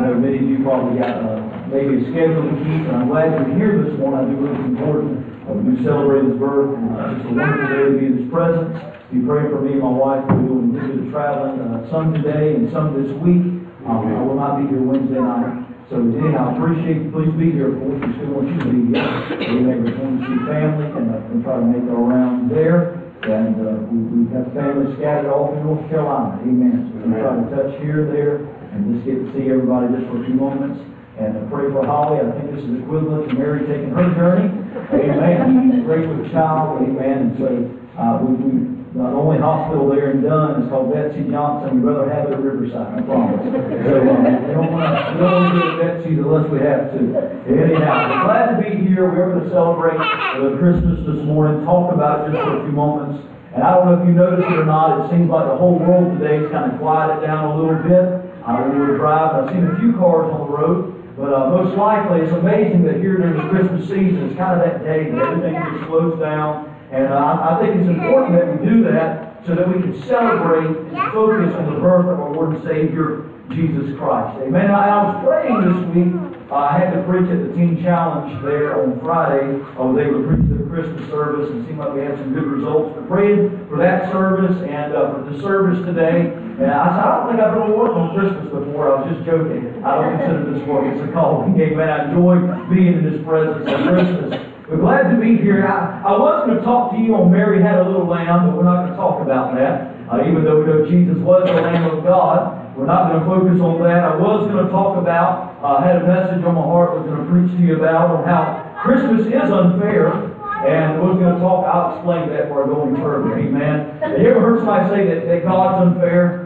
know many of you probably got maybe a schedule to keep, and I'm glad you're here this morning. I do believe it's important. We celebrate His birth, and it's a wonderful day to be in His presence. Be praying for me and my wife. We're doing a little bit of traveling, some today and some this week. I will not be here Wednesday night. So anyhow, I appreciate you. Please be here for us. We still want you to be here. Amen. We're going to see family and try to make our rounds there. And we've got family scattered all through North Carolina. Amen. So we're going to try to touch here, there, and just get to see everybody just for a few moments. And pray for Holly. I think this is equivalent to Mary taking her journey. Amen. She's great with a child. Amen. And so we the only hospital there in Dunn is called Betsy Johnson. We'd rather have it at Riverside, I promise. So we don't want to go to Betsy's unless we have to. Anyhow, we're glad to be here. We're going to celebrate Christmas this morning, talk about it just for a few moments. And I don't know if you noticed it or not, it seems like the whole world today has kind of quieted down a little bit. When we were driving, I've seen a few cars on the road. But most likely, it's amazing that here during the Christmas season, it's kind of that day that everything just slows down. And I think it's important that we do that so that we can celebrate and focus on the birth of our Lord and Savior, Jesus Christ. Amen. I was praying this week. I had to preach at the Teen Challenge there on Friday. I was able to preach their Christmas service, and it seemed like we had some good results. But praying for that service and for the service today. And I said, I don't think I've ever worked on Christmas before. I was just joking. I don't consider this work. It's a calling. Amen. I enjoy being in His presence on Christmas. We're glad to be here. I was going to talk to you on Mary Had a Little Lamb, but we're not going to talk about that. Even though we know Jesus was the Lamb of God, we're not going to focus on that. I was going to talk about, had a message on my heart I was going to preach to you about on how Christmas is unfair. And we're going to talk, I'll explain that before I go any further. Amen. Have you ever heard somebody say that God's unfair?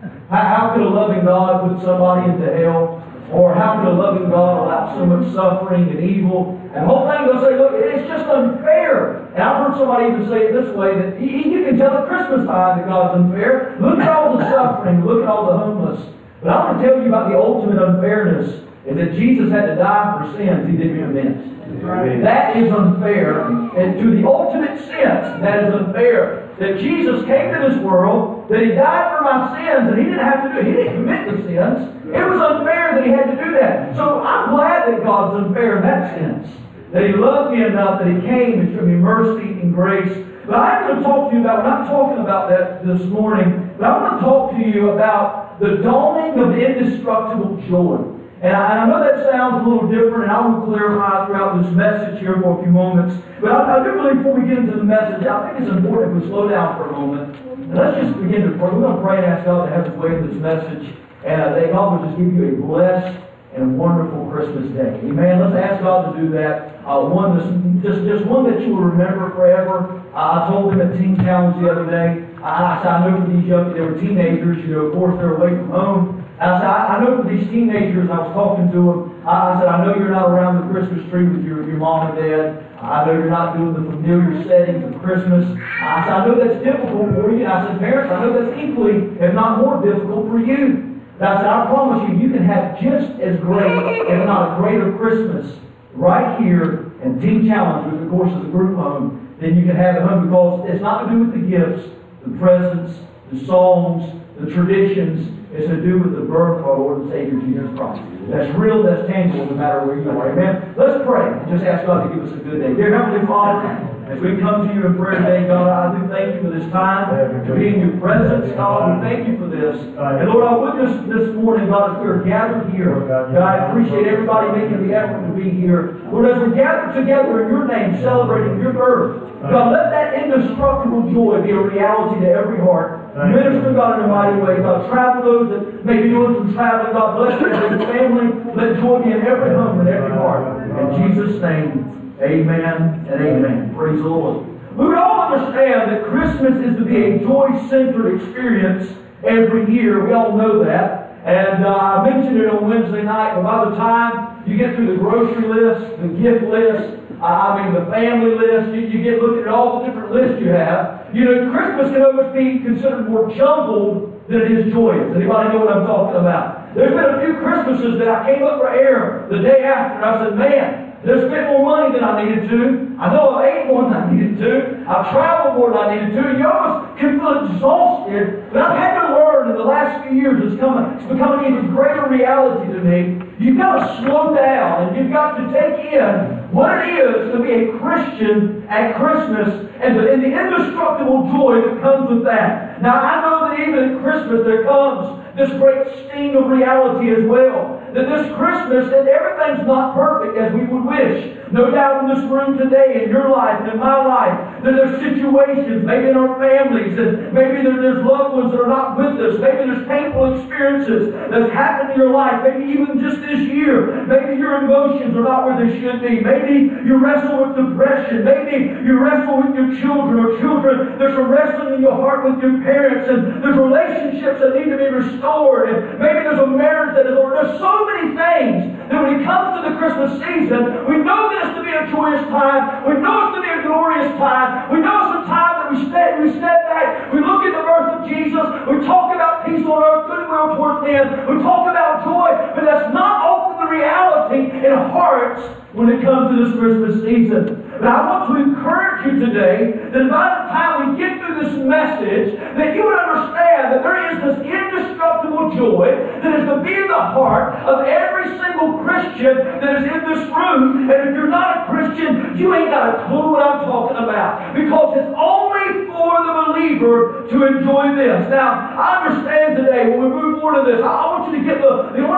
How could a loving God put somebody into hell? Or how could a loving God allow so much suffering and evil? And the whole thing, they'll say, look, it's just unfair. And I've heard somebody even say it this way, that you can tell at Christmas time that God's unfair. Look at all the suffering. Look at all the homeless. But I want to tell you about the ultimate unfairness, is that Jesus had to die for sins He didn't commit. Right. That is unfair. And to the ultimate sense, that is unfair. That Jesus came to this world, that He died for my sins, and He didn't have to do it. He didn't commit the sins. It was unfair that He had to do that. So I'm glad that God's unfair in that sense. That He loved me enough that He came and showed me mercy and grace. But I'm going to talk to you about, we're not talking about that this morning, but I want to talk to you about the dawning of indestructible joy. And I know that sounds a little different, and I will clarify throughout this message here for a few moments. But I do believe before we get into the message, I think it's important if we slow down for a moment. And let's just begin to pray. We're going to pray and ask God to have His way in this message. And that God will just give you a blessed and wonderful Christmas day. Amen. Let's ask God to do that. One that's just one that you will remember forever. I told them at Teen Challenge the other day. I said, I know for these young, they were teenagers. Of course, they're away from home. I said, I know for these teenagers, I was talking to them, I said, I know you're not around the Christmas tree with your mom and dad. I know you're not doing the familiar settings of Christmas. I said, I know that's difficult for you. And I said, parents, I know that's equally, if not more difficult for you. And I said, I promise you, you can have just as great, if not a greater Christmas right here in Teen Challenge, which of course is a group home, than you can have at home, because it's not to do with the gifts, the presents, the songs, the traditions. It's to do with the birth of our Lord and Savior, Jesus Christ. That's real, that's tangible, no matter where you are. Amen? Let's pray and just ask God to give us a good day. Dear Heavenly Father, as we come to you in prayer today, God, I do thank you for this time to be in your presence. God, we thank you for this. And Lord, I witness this morning, God, as we are gathered here. God, I appreciate everybody making the effort to be here. Lord, as we're gathered together in your name, celebrating your birth, God, let that indestructible joy be a reality to every heart. Minister, God, in a mighty way. God, travel those that may be doing some traveling. God, bless every family. Let joy be in every home and every heart. In Jesus' name, amen and amen. Praise the Lord. We would all understand that Christmas is to be a joy-centered experience every year. We all know that. And I mentioned it on Wednesday night, but by the time you get through the grocery list, the gift list, the family list, you get looking at all the different lists you have. You know, Christmas can almost be considered more jumbled than it is joyous. Anybody know what I'm talking about? There's been a few Christmases that I came up for air the day after, and I said, man, I spent more money than I needed to. I know I've ate more than I needed to. I've traveled more than I needed to. You almost can feel exhausted. But I've had to learn in the last few years, it's become an even greater reality to me. You've got to slow down, and you've got to take in what it is to be a Christian at Christmas and the indestructible joy that comes with that. Now, I know that even at Christmas there comes this great sting of reality as well. That this Christmas, that everything's not perfect as we would wish. No doubt in this room today, in your life and in my life, that there's situations, maybe in our families, and maybe there's loved ones that are not with us. Maybe there's painful experiences that's happened in your life. Maybe even just this year. Maybe your emotions are not where they should be. Maybe you wrestle with depression. Maybe you wrestle with your children or children. There's a wrestling in your heart with your parents, and there's relationships that need to be restored, and maybe there's a marriage that is over. There's so many things that when it comes to the Christmas season, we know that it's to be a joyous time. We know it's to be a glorious time. We know it's a time that we step back. We look at the birth of Jesus. We talk about peace on earth, goodwill towards men. We talk about joy, but that's not often the reality in hearts when it comes to this Christmas season. But I want to encourage you today that by the time we get through this message, that you would understand that there is this indestructible joy that is to be in the heart of every single Christian that is in this room. And if you're not a Christian, you ain't got a clue what I'm talking about. Because it's only for the believer to enjoy this. Now, I understand today, when we move forward to this, I want you to get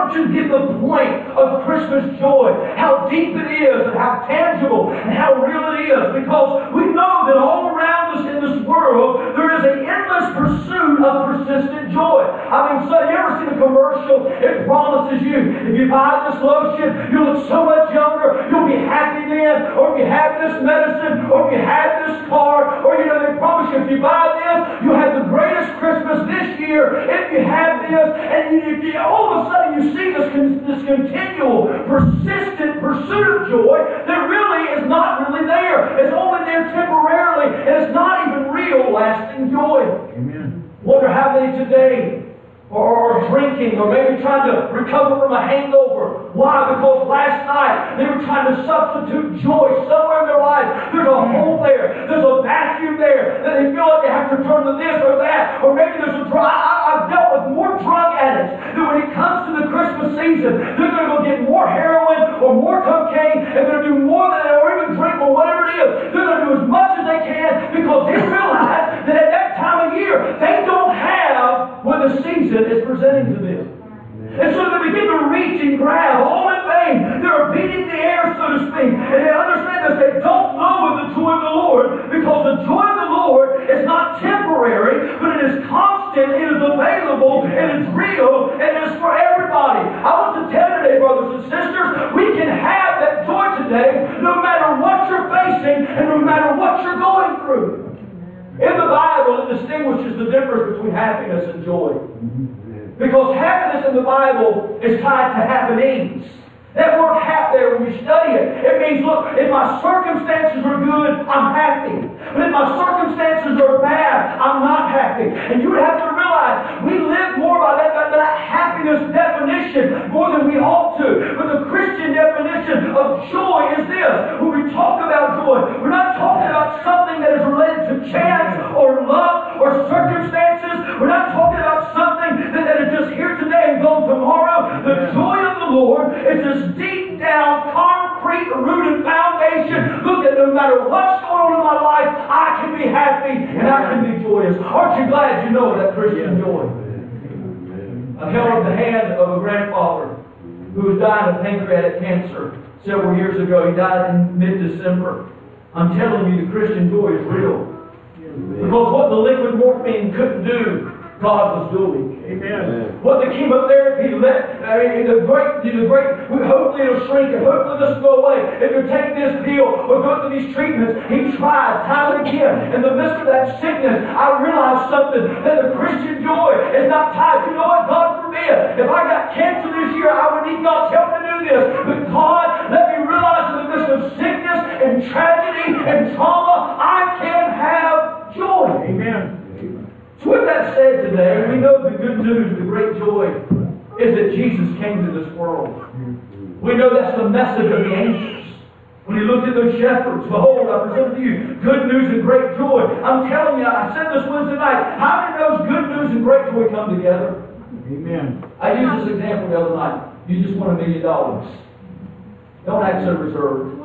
the point of Christmas joy. How deep it is, and how tangible, and how real it is. Because we know that all around us in this world, there is an endless pursuit of persistent joy. I mean, so you ever seen a commercial? It promises you, if you buy this lotion, you'll look so much younger, you'll be happy then, or if you have this medicine, or if you have this car, or they promise you if you buy this, you'll have the greatest Christmas this year, if you have this, and if you, all of a sudden you see this continual, persistent pursuit of joy that really is not really there. It's only there temporarily, and it's not even real, lasting joy. Amen. Wonder how many today are drinking, or maybe trying to recover from a hangover. Why? Because last night they were trying to substitute joy somewhere in their life. There's a hole there. There's a vacuum there that they feel like they have to turn to this or that. Or maybe there's a drug. I've dealt with more drug addicts that when it comes to the Christmas season, they're going to go get more heroin or more cocaine, and they're going to do more than or even drink or whatever it is. They're going to do as much as they can because they realize that at that time of year they don't have what the season is presenting to them. And so they begin to reach and grab all in vain. They're beating the air, so to speak. And they understand this. They don't know the joy of the Lord, because the joy of the Lord is not temporary, but it is constant, it is available, it is real, and it is for everybody. I want to tell you today, brothers and sisters, we can have that joy today no matter what you're facing and no matter what you're going through. In the Bible, it distinguishes the difference between happiness and joy. Because happiness in the Bible is tied to happenings. That word "hap" there, when you study it, it means, look, if my circumstances are good, I'm happy. But if my circumstances are bad, I'm not happy. And you would have to realize, we live more by that happiness definition more than we ought to. But the Christian definition of joy is this. When we talk about joy, we're not talking about something that is related to chance or luck or circumstances. We're not talking about something that is just here today and gone tomorrow. The joy of the Lord is this deep down, concrete, rooted foundation. Look, at no matter what's going on in my life, I can be happy and I can be joyous. Aren't you glad you know that Christian joy? I held the hand of a grandfather who was dying of pancreatic cancer several years ago. He died in mid-December. I'm telling you, the Christian joy is real. Because what the liquid morphine couldn't do, God was doing. Amen. What the chemotherapy hopefully it'll shrink and hopefully this will go away. If you take this pill or go through these treatments, he tried time and again. In the midst of that sickness, I realized something, that the Christian joy is not tied. You know what? God forbid. If I got cancer this year, I would need God's help to do this. But God, let me realize in the midst of sickness and tragedy and trauma, I can have joy. Amen. So with that said today, we know the good news, the great joy is that Jesus came to this world. We know that's the message of the angels. When he looked at those shepherds, behold, I present to you good news and great joy. I'm telling you, I said this Wednesday night, how many knows good news and great joy come together? Amen. I used this example the other night. You just won $1 million. Don't act so reserved.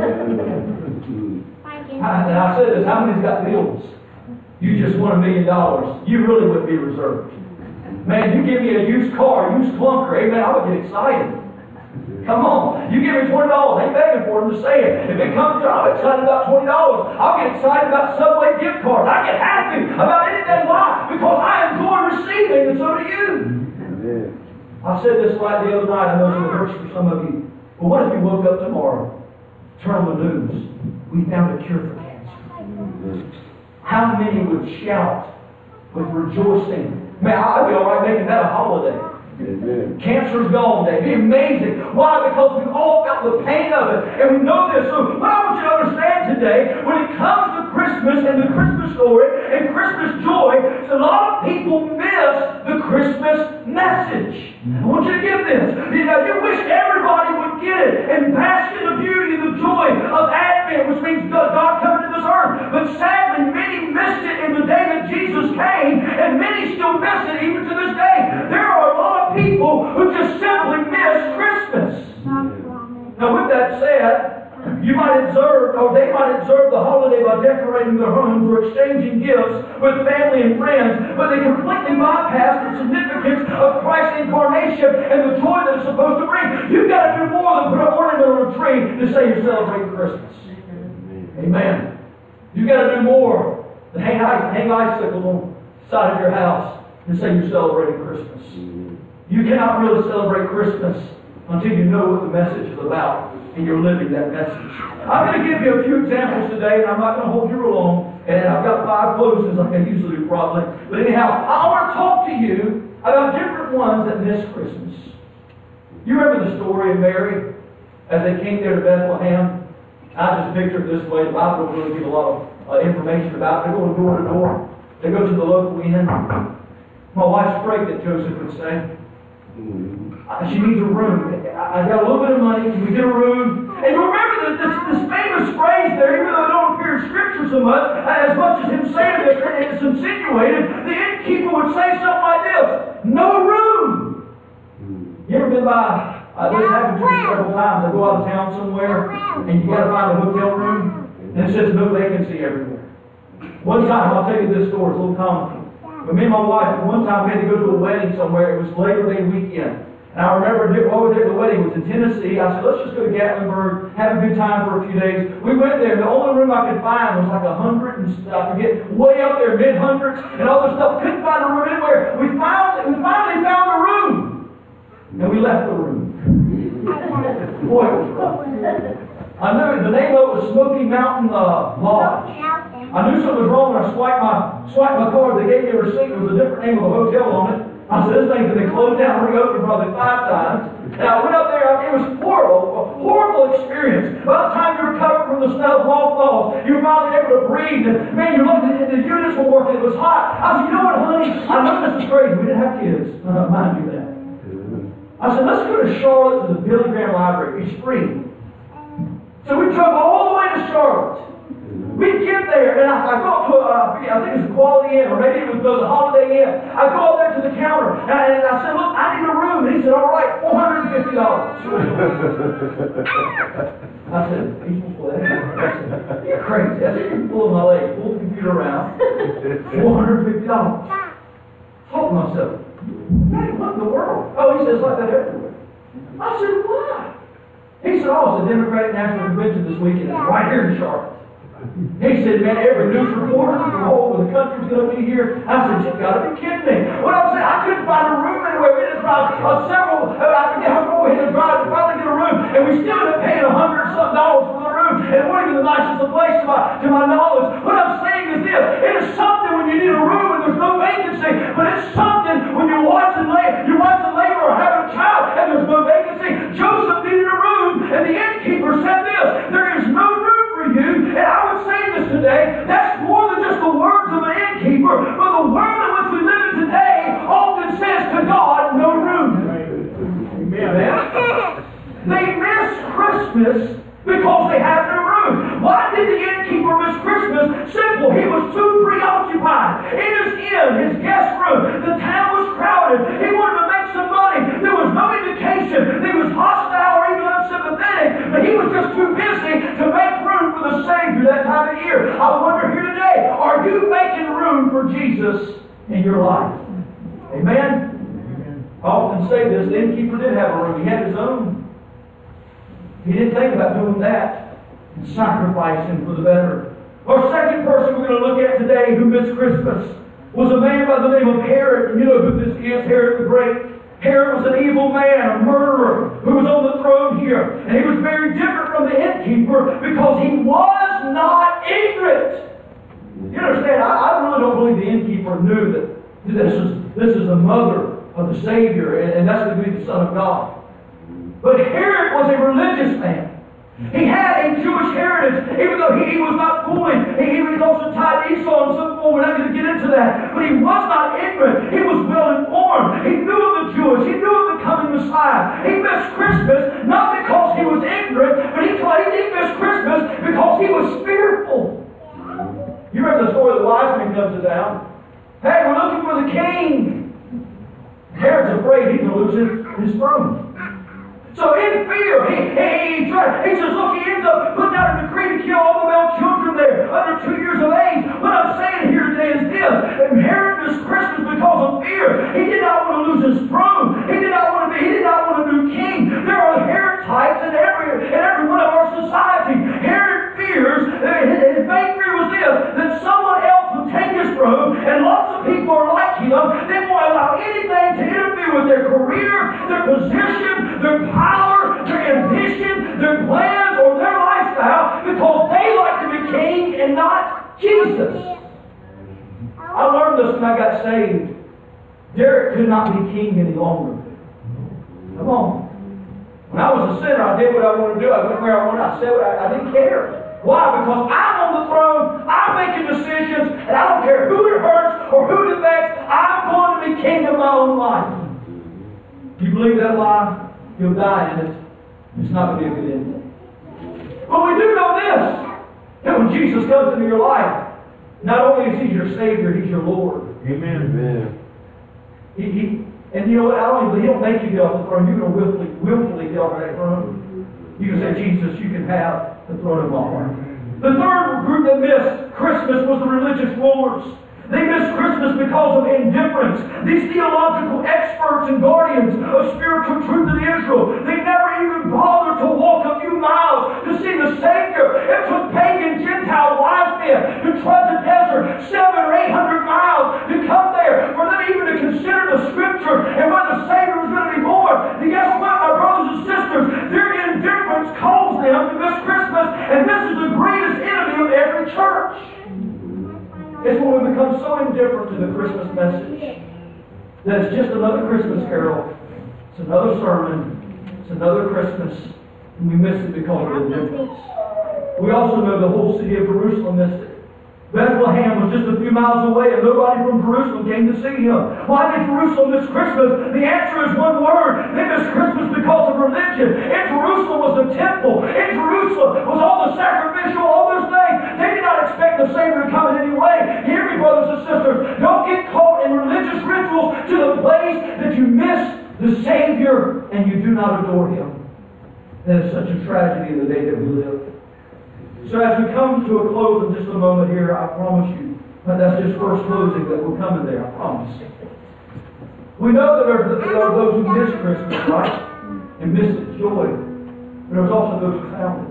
And I said this, how many's got bills? You just won $1 million. You really wouldn't be reserved. Man, you give me a used car, a used clunker, amen, I would get excited. Come on. You give me $20, I ain't begging for it, I'm just saying. If it comes to, I'm excited about $20. I'll get excited about Subway gift cards. I get happy about anything. Why? Because I enjoy receiving, and so do you. I said this right the other night, I know it's a verse for some of you. But what if you woke up tomorrow, turn on the news, we found a cure for cancer? How many would shout with rejoicing? Man, I'd be all right making that a holiday. Amen. Cancer's gone. It'd be amazing. Why? Because we've all felt the pain of it. And we know this. So what I want you to understand today, when it comes to Christmas and the Christmas story and Christmas joy, a lot of people miss the Christmas message. I want you to get this. You know, you wish everybody would get it and bask in the beauty and the joy of Advent, which means God coming to this earth. But sadly, many missed it in the day that Jesus came, and many still miss it even to this day. There are a lot of people who just simply miss Christmas. Now, with that said, you might observe, or they might observe the holiday by decorating their homes or exchanging gifts with family and friends, but they completely bypass the significance of Christ's incarnation and the joy that it's supposed to bring. You've got to do more than put an ornament on a tree to say you're celebrating Christmas. Amen. You've got to do more than hang icicles on the side of your house and say you're celebrating Christmas. You cannot really celebrate Christmas until you know what the message is about and you're living that message. I'm going to give you a few examples today, and I'm not going to hold you long, and I've got 5 closes like I usually do probably. But anyhow, I want to talk to you about different ones that miss Christmas. You remember the story of Mary as they came there to Bethlehem? I just picture it this way. The Bible don't really give a lot of information about it. They go door to door. They go to the local inn. My wife's pregnant, Joseph would say. She needs a room. I got a little bit of money. Can we get a room? And you remember this famous phrase there, even though it don't appear in Scripture so much as him saying this, it's insinuated, the innkeeper would say something like this: no room. You ever been by, this happened to me several times. I go out of town somewhere, and you got to find a hotel room, and it says no vacancy everywhere. One time, I'll tell you this story, it's a little comical. But me and my wife, one time we had to go to a wedding somewhere. It was Labor Day weekend. And I remember while we were at the wedding, it was in Tennessee. I said, let's just go to Gatlinburg, have a good time for a few days. We went there, and the only room I could find was like 100, and I forget, way up there, mid-hundreds, and all this stuff. Couldn't find a room anywhere. We finally found a room. And we left the room. Boy, it was rough. I knew the name of it was Smoky Mountain Lodge. I knew something was wrong when I swiped my card. They gave me a receipt. There was a different name of a hotel on it. I said, this thing's been closed down, reopened probably 5 times. And I went up there, it was horrible, a horrible experience. By the time you recovered from the smell of mothballs, you were finally able to breathe. And man, you looked at the units were working, it was hot. I said, you know what, honey? I know this is crazy. We didn't have kids. Mind you that. I said, let's go to Charlotte to the Billy Graham Library. It's free. So we drove all the way to Charlotte. We get there, and I go up to I think it's a Quality Inn, or maybe it was the Holiday Inn. I go up there to the counter, and I said, look, I need a room. And he said, all right, $450. I said, people play. You're crazy. I said, you're pulling my leg, pull the computer around. $450. Told myself, man, what in the world? Oh, he says, like that everywhere. I said, why? He said, oh, it's the Democratic National Convention this weekend. It's right here in Charlotte. He said, man, every news reporter from all over the country is going to be here. I said, you've got to be kidding me. What I'm saying, I couldn't find a room anywhere. We had to drive I forget how far we had to drive to finally get a room. And we still ended up paying $100-something for the room. And it wasn't even the nicest of places to my knowledge. What I'm saying is this: it is something when you need a room and there's no vacancy. But it's something when you're watching labor or having a child and there's no vacancy. Joseph needed a room, and the innkeeper said this: there is no room for you. And I would say this today, that's more than just the words of an innkeeper, but the world in which we live in today often says to God, no room. Amen. They miss Christmas because they have no room. Why did the innkeeper miss Christmas? Simple. He was too preoccupied. In his inn, his guest room, the town was crowded. He wanted to make some money. There was no indication. He was hostile or even unsympathetic, but he was just too busy to make room for the Savior that time of year. I wonder here today, are you making room for Jesus in your life? Amen? I often say this, the innkeeper did have a room. He had his own. He didn't think about doing that and sacrificing for the better. Our second person we're going to look at today who missed Christmas was a man by the name of Herod. And you know who this is, Herod the Great. Herod was an evil man, a murderer, who was on the throne here. And he was very different from the innkeeper because he was not ignorant. You understand, I really don't believe the innkeeper knew that this is the mother of the Savior, and that's going to be the Son of God. But Herod was a religious man. He had a Jewish heritage, even though he was not fooling. He was also tied to Esau in some form. We're not going to get into that. But he was not ignorant. He was well informed. He knew of the Jewish. He knew of the coming Messiah. He missed Christmas not because he was ignorant, but he missed Christmas because he was fearful. You remember the story of the wise man comes to town. Hey, we're looking for the king. Herod's afraid he's going to lose his throne. So in fear, he says, look, he ends up putting out a decree to kill all the male children there under 2 years of age. What I'm saying here today is this. Herod missed Christmas because of fear. He did not want to lose his throne. He did not want a new king. There are Herod types in every one of our society. Herod fears, his main fear was this, that someone else would take his throne, and lots of people are like him. They won't allow anything to interfere with their career, their position, their power, their ambition, their plans, or their lifestyle, because they like to be king and not Jesus. I learned this when I got saved. Derek could not be king any longer. Come on. When I was a sinner, I did what I wanted to do. I went where I wanted. I said what I didn't care. Why? Because I'm on the throne, I'm making decisions, and I don't care who it hurts or who it affects. I'm going to be king of my own life. Do you believe that lie? You'll die in it. It's not going to be a good ending. But we do know this, that when Jesus comes into your life, not only is He your Savior, He's your Lord. Amen. Amen. And you know what? He don't make you get off the throne. You're going to willfully get off that throne. You can say, Jesus, you can have the throne of my heart. The third group that missed Christmas was the religious rulers. They missed Christmas because of indifference. These theological experts and guardians of spiritual truth in Israel, they never even bothered to walk a few miles to see the Savior. It took pagan Gentile wise men to trudge the desert 700 or 800 miles to come there for them even to consider the Scripture and whether the Savior was going to be born. And guess what, my brothers and sisters? Their indifference caused them to miss Christmas, and this is the greatest enemy of every church. It's when we become so indifferent to the Christmas message that it's just another Christmas carol, it's another sermon, it's another Christmas, and we miss it because of indifference. We also know the whole city of Jerusalem missed it. Bethlehem was just a few miles away, and nobody from Jerusalem came to see Him. Why did Jerusalem miss Christmas? The answer is one word. They missed Christmas because of religion. In Jerusalem was the temple. In Jerusalem was all the sacrificial, all those things. They did not expect the Savior to come in any way. Hear me, brothers and sisters. Don't get caught in religious rituals to the place that you miss the Savior and you do not adore Him. That is such a tragedy in the day that we live. So as we come to a close in just a moment here, I promise you, that's just first closing that we're coming there, I promise. We know that there are those who miss Christmas, right? And miss its joy. But there's also those who found it.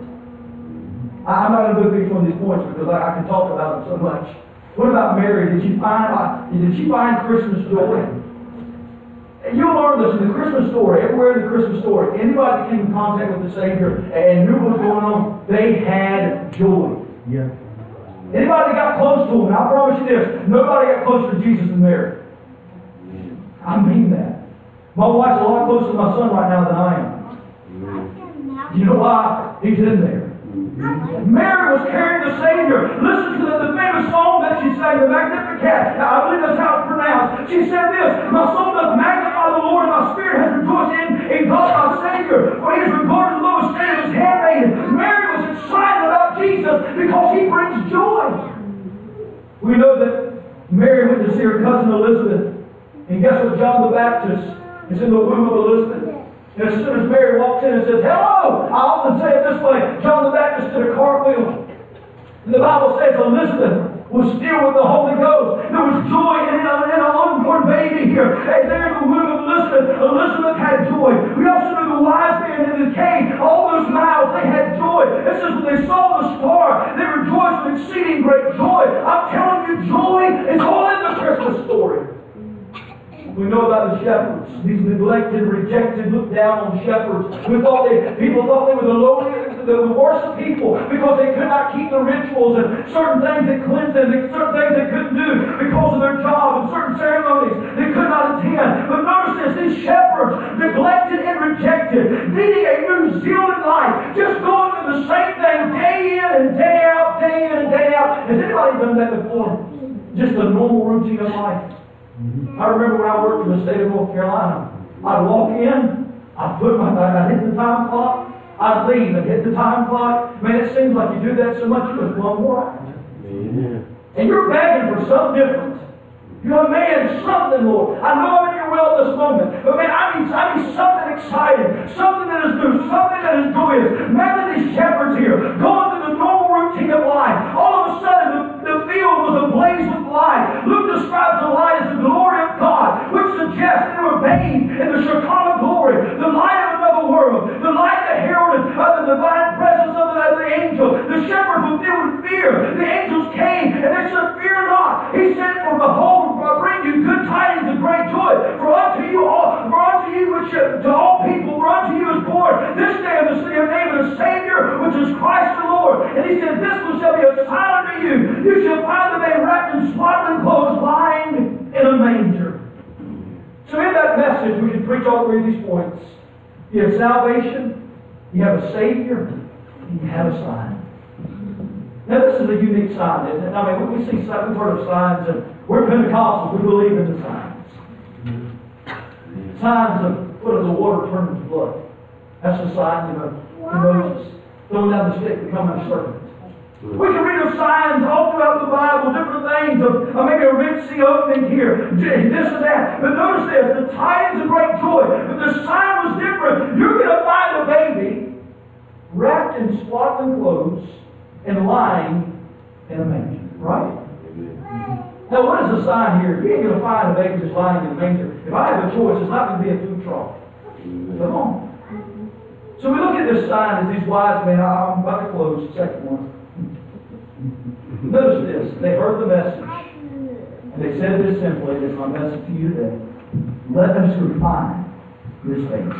I'm not going to go through each one of these points because I can talk about them so much. What about Mary? Did she find Christmas joy? And you'll learn this in the Christmas story, everywhere in the Christmas story. Anybody that came in contact with the Savior and knew what was going on, they had joy. Yeah. Anybody that got close to Him, and I promise you this, nobody got closer to Jesus than Mary. I mean that. My wife's a lot closer to my son right now than I am. You know why? He's in there. Mary was carrying the Savior. Listen to the famous song that she sang, the Magnificat. I believe that's how it's pronounced. She said this, my soul doth magnify the Lord, and my spirit has rejoiced in God my Savior, for he is regarded the lowest state of his handmaiden. Mary was excited about Jesus because he brings joy. We know that Mary went to see her cousin Elizabeth. And guess what? John the Baptist is in the womb of Elizabeth. And as soon as Mary walks in and says, hello, I often say it this way, John the Baptist did a cartwheel. And the Bible says Elizabeth was filled with the Holy Ghost. There was joy in an unborn baby here. Hey, there in the womb of Elizabeth, Elizabeth had joy. We also know the wise men in the cave, all those miles, they had joy. It says when they saw the star, they rejoiced with exceeding great joy. I'm telling you, joy is all in the Christmas story. We know about the shepherds. These neglected, rejected, looked down on shepherds. People thought they were the lowliest, the worst of people because they could not keep the rituals and certain things that cleansed them, and certain things they couldn't do because of their job and certain ceremonies they could not attend. But notice this, these shepherds, neglected and rejected, leading a New Zealand life, just going through the same thing day in and day out, day in and day out. Has anybody done that before? Just a normal routine of life. I remember when I worked in the state of North Carolina, I'd walk in, I'd hit the time clock, I'd leave and hit the time clock. Man, it seems like you do that so much, you just one more hour. And you're begging for something different. You know, man, something, Lord. I know I'm in your will at this moment, but man, I need something exciting, something that is new, something that is joyous. Imagine these shepherds here, going through the normal routine of life. All of a sudden, the field was ablaze with light. Luke describes the light as the glory of God, which suggests they were bathed in the Shekinah glory, the light of another world, the light that heralded the divine presence of the angel. The shepherds were filled with fear. The angels came and they said, fear not. He said, for behold, I bring you good tidings of great joy. For unto you to all people, for unto you is born this day in the city of David a Savior, which is Christ the Lord. And he said, this one shall be a sign unto you. You shall find the babe wrapped in swaddling clothes, lying in a manger. So in that message, we can preach all three of these points. You have salvation, you have a Savior, and you have a sign. Now this is a unique sign, isn't it? I mean, we see we've heard of signs, and we're Pentecostals, we believe in the signs. Signs of, what is the water turned into blood? That's a sign, of Moses throwing down the stick, becoming a serpent. We can read of signs all throughout the Bible, different things of maybe a Red Sea opening here, this and that. But notice this, the tidings of great joy, but the sign was different. You're going to find a baby wrapped in swaddling clothes and lying in a manger, right? Now, what is the sign here? You ain't going to find a baby just lying in a manger. If I have a choice, it's not going to be a food trough. It's a home. So we look at this sign as these wise men. I'm about to close the second one. Notice this. They heard the message. And they said this simply. This is my message to you today. Let us go find this baby.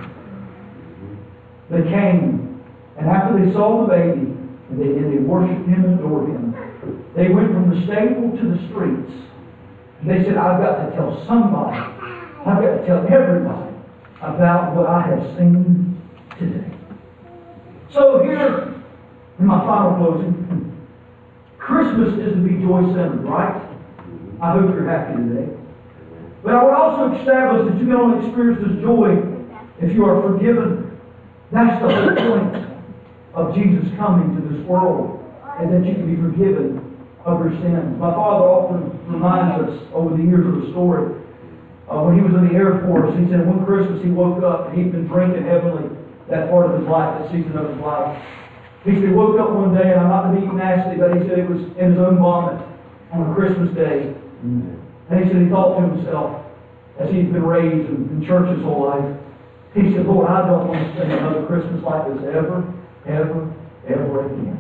They came. And after they saw the baby, and they worshiped him and adored him, they went from the stable to the streets. And they said, I've got to tell somebody. I've got to tell everybody about what I have seen today. So here, in my final closing, Christmas is to be joy-centered, right? I hope you're happy today. But I would also establish that you can only experience this joy if you are forgiven. That's the whole point of Jesus coming to this world, and that you can be forgiven of your sins. My father often reminds us over the years of the story. When he was in the Air Force, he said one Christmas he woke up and he'd been drinking heavily that part of his life, that season of his life. He said he woke up one day, and I'm not to be nasty, but he said it was in his own vomit on a Christmas day. And he said he thought to himself, as he's been raised in church his whole life, he said, Lord, I don't want to spend another Christmas like this ever again.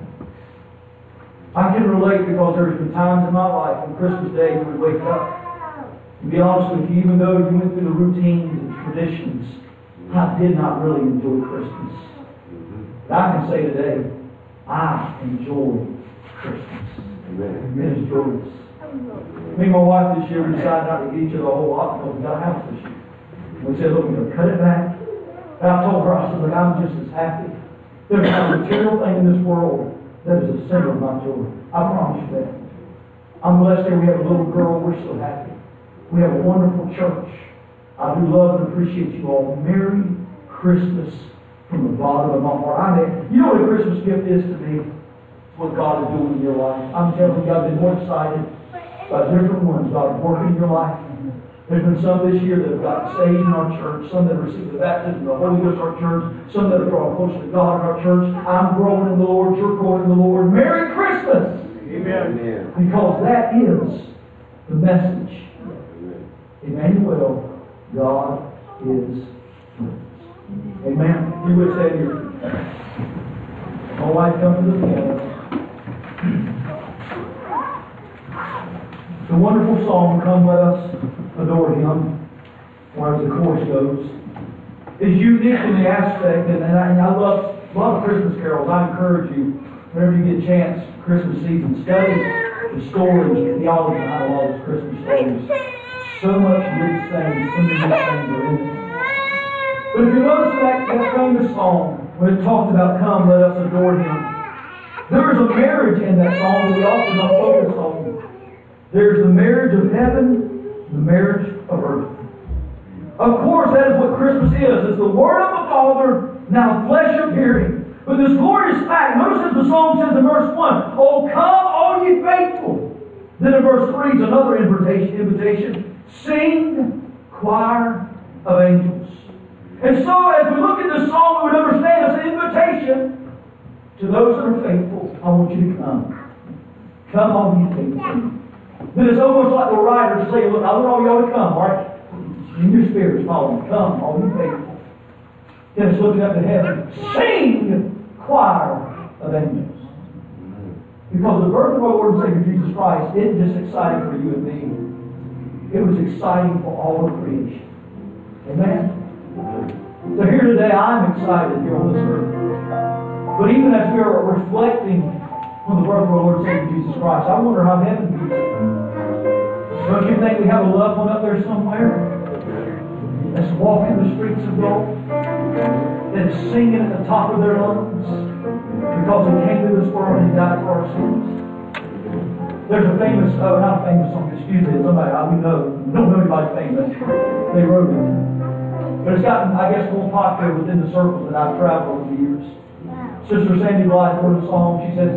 I can relate because there's been times in my life on Christmas Day you would wake up. To be honest with you, even though you went through the routines and traditions, I did not really enjoy Christmas. But I can say today, I enjoy Christmas. Amen. It is joyous. Me and my wife this year, we decided not to get each other a whole lot because we got a house this year. We said, look, we're going to cut it back. And I told her, I said, look, I'm just as happy. There's not a material thing in this world that is the center of my joy. I promise you that. I'm blessed here. We have a little girl. We're so happy. We have a wonderful church. I do love and appreciate you all. Merry Christmas from the bottom of my heart. I mean, you know what a Christmas gift is to me? It's what God is doing in your life. I'm telling you, I've been more excited about different ones God is working in your life. There's been some this year that have gotten saved in our church, some that have received the baptism of the Holy Ghost in our church, some that have drawn closer to God in our church. I'm growing in the Lord, you're growing in the Lord. Merry Christmas! Amen. Because that is the message. Emmanuel, God is with us. Amen. You would say here. My wife comes to the piano. The wonderful song, Come Let Us Adore Him, or as the chorus goes, is unique in the aspect, and I love a lot of Christmas carols. I encourage you, whenever you get a chance, Christmas season, study the stories, the theology behind all those Christmas stories. So much rich things, so many rich things are in it. But if you notice that famous song, when it talks about come, let us adore Him, there is a marriage in that song that we often don't focus on. There's the marriage of heaven, the marriage of earth. Of course, that is what Christmas is. It's the Word of the Father, now flesh appearing. But this glorious fact, notice as the song says in verse 1, Oh, come, all ye faithful. Then in verse 3 is another invitation. Sing, choir of angels. And so as we look at this song, we would understand it's an invitation to those that are faithful. I want you to come. Come, all ye faithful. Then it's almost like the writer saying, look, I want all y'all to come, all right? In your spirits, follow me. Come, all you faithful. Then it's looking up to heaven. Sing, choir of angels. Because the birth of our Lord and Savior Jesus Christ isn't just exciting for you and me. It was exciting for all of creation. Amen? So here today, I'm excited here on this earth. But even as we are reflecting on the birth of our Lord and Savior Jesus Christ, I wonder how heaven views it. Don't you think we have a loved one up there somewhere that's walking the streets of gold, that's singing at the top of their lungs because He came to this world and He died for our sins? There's a famous, not a famous song, excuse me, somebody we don't know anybody famous. They wrote it. But it's gotten, I guess, more popular within the circles that I've traveled over the years. Sister Sandy Blythe wrote a song. She says,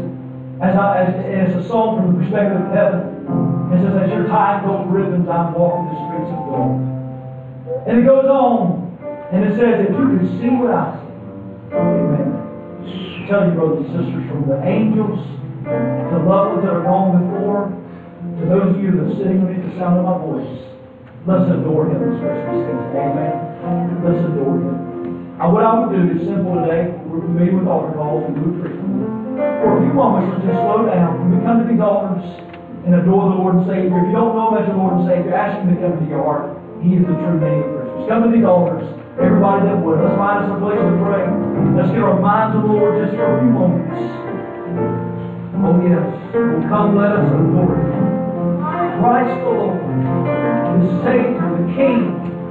it's a song from the perspective of heaven. It says, as you're tying gold ribbons, I'm walking the streets of gold. And it goes on, and it says, if you can see what I see, amen. I tell you, brothers and sisters, from the angels to loved ones that are gone before, to those of you that are sitting beneath the sound of my voice, let's adore Him this Christmas season. Amen. Let's adore Him. What I would do is simple today. We're familiar with altar calls and do it frequently. For a few moments, let's just slow down. When we come to these altars and adore the Lord and Savior, if you don't know Him as your Lord and Savior, ask Him to come into your heart. He is the true name of Christmas. Come to these altars. Everybody that would. Let's find us a place to pray. Let's get our minds on the Lord just for a few moments. Oh yes. Well, come, let us adore Him. Christ the Lord, the Savior, the King,